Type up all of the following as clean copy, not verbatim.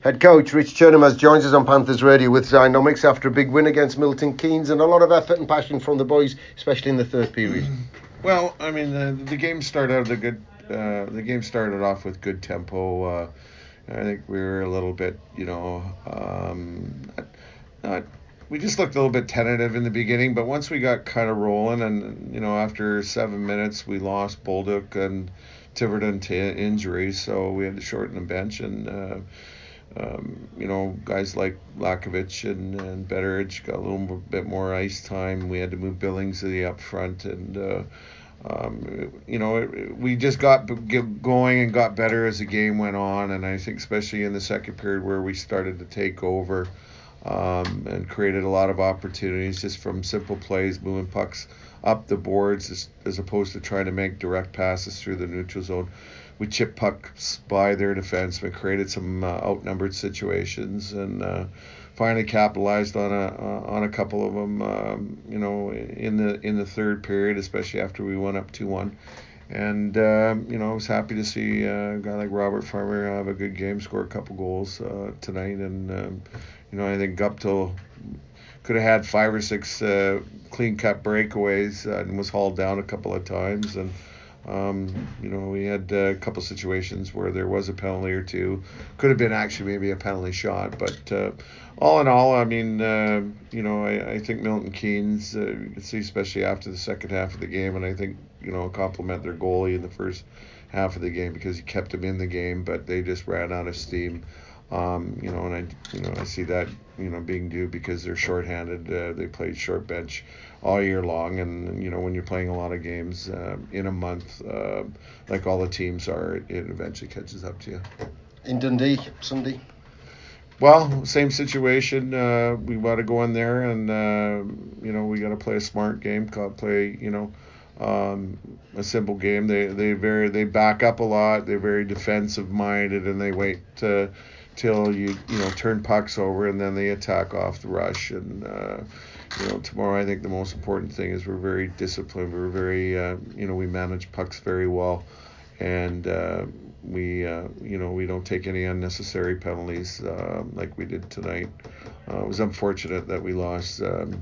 Head coach Rich Chernemas joins us on Panthers Radio with Zynomics after a big win against Milton Keynes and a lot of effort and passion from the boys, especially in the third period. Well, I mean, the game started off with good tempo. I think we were a little bit, we just looked a little bit tentative in the beginning, but once we got kind of rolling, and after 7 minutes, we lost Bolduc and Tiverton to injury, so we had to shorten the bench, and guys like Lakovic and Betteridge got a little bit more ice time. We had to move Billingsley up front, and we just got going and got better as the game went on, and I think especially in the second period where we started to take over and created a lot of opportunities just from simple plays, moving pucks up the boards as opposed to trying to make direct passes through the neutral zone. We chipped pucks by their defensemen, created some outnumbered situations, and finally capitalized on a couple of them. In the third period, especially after we went up 2-1. And I was happy to see a guy like Robert Farmer have a good game, score a couple goals tonight, and I think Guptill could have had 5 or 6 clean-cut breakaways and was hauled down a couple of times. And, we had a couple situations where there was a penalty or two. Could have been actually maybe a penalty shot. But all in all, I mean, I think Milton Keynes, you can see especially after the second half of the game, and I think, compliment their goalie in the first half of the game because he kept them in the game, but they just ran out of steam. And I see that, being due because they're shorthanded. They played short bench all year long, and when you're playing a lot of games in a month, like all the teams are, it eventually catches up to you. In Dundee Sunday. Well, same situation. We want to go in there, and we got to play a smart game. Play a simple game. They back up a lot. They're very defensive minded, and they wait till you turn pucks over, and then they attack off the rush. And tomorrow I think the most important thing is we're very disciplined. We're very we manage pucks very well, and we don't take any unnecessary penalties like we did tonight. It was unfortunate that we lost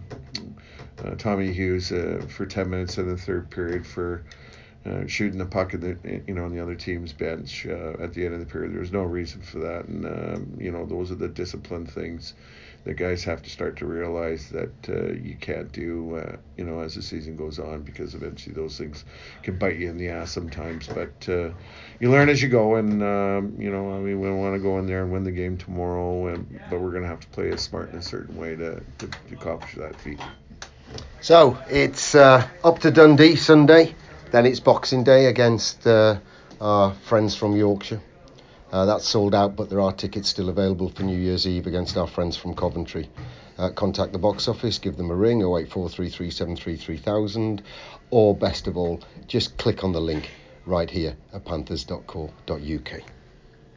Tommy Hughes for 10 minutes in the third period for shooting the puck in the other team's bench at the end of the period. There was no reason for that, and those are the discipline things that guys have to start to realize that you can't do as the season goes on, because eventually those things can bite you in the ass sometimes. But you learn as you go, and we want to go in there and win the game tomorrow, but we're going to have to play it smart in a certain way to accomplish that feat. So it's up to Dundee Sunday. Then it's Boxing Day against our friends from Yorkshire. That's sold out, but there are tickets still available for New Year's Eve against our friends from Coventry. Contact the box office, give them a ring, 08433733000, or best of all, just click on the link right here at panthers.co.uk.